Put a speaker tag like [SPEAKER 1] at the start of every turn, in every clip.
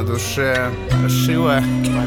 [SPEAKER 1] на душе паршиво.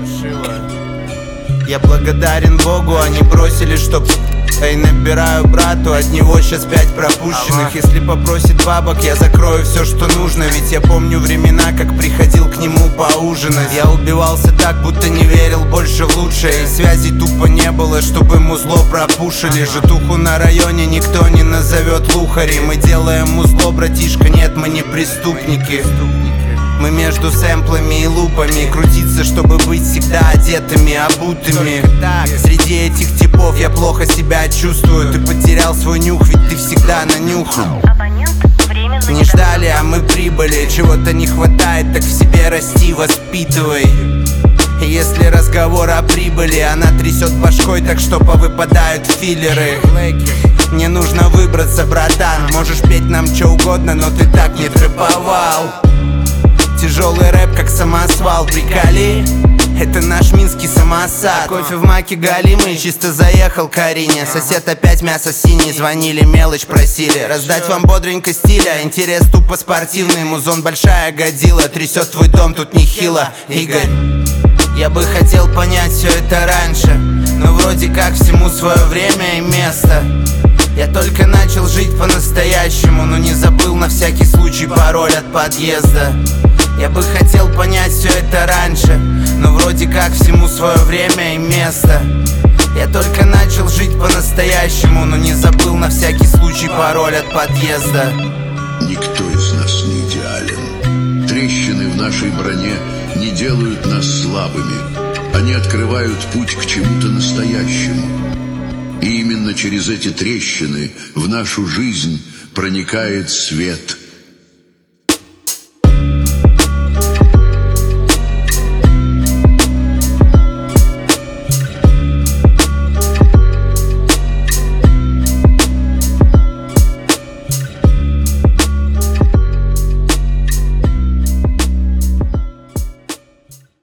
[SPEAKER 1] Я благодарен Богу, они бросили, чтоб... Эй, набираю брату, от него сейчас 5 пропущенных. Если попросит бабок, я закрою все, что нужно. Ведь я помню времена, как приходил к нему поужинать. Я убивался так, будто не верил больше в лучшее. И связей тупо не было, чтобы музло пропушили. Житуху на районе никто не назовет лухари. Мы делаем музло, братишка, нет, мы не преступники. Мы между сэмплами и лупами крутиться, чтобы быть всегда одетыми, обутыми. Среди этих типов я плохо себя чувствую. Ты потерял свой нюх, ведь ты всегда нанюхал. Не ждали, а мы прибыли. Чего-то не хватает, так в себе расти, воспитывай. И если разговор о прибыли, она трясет башкой, так что повыпадают филлеры. Мне нужно выбраться, братан. Можешь петь нам что угодно, но ты так не трэповал. Тяжелый рэп, как самосвал, приколи. Это наш минский самосад. Кофе в маке галимый, чисто заехал к Арине. Сосед опять мясо синий, звонили, мелочь просили. Раздать вам бодренько стиля, интерес тупо спортивный. Музон большая годила, трясет твой дом тут нехило, Игорь. Я бы хотел понять все это раньше, но вроде как всему свое время и место. Я только начал жить по-настоящему, но не забыл на всякий случай пароль от подъезда. Я бы хотел понять все это раньше, но вроде как всему свое время и место. Я только начал жить по-настоящему, но не забыл на всякий случай пароль от подъезда.
[SPEAKER 2] Никто из нас не идеален. Трещины в нашей броне не делают нас слабыми. Они открывают путь к чему-то настоящему. И именно через эти трещины в нашу жизнь проникает свет.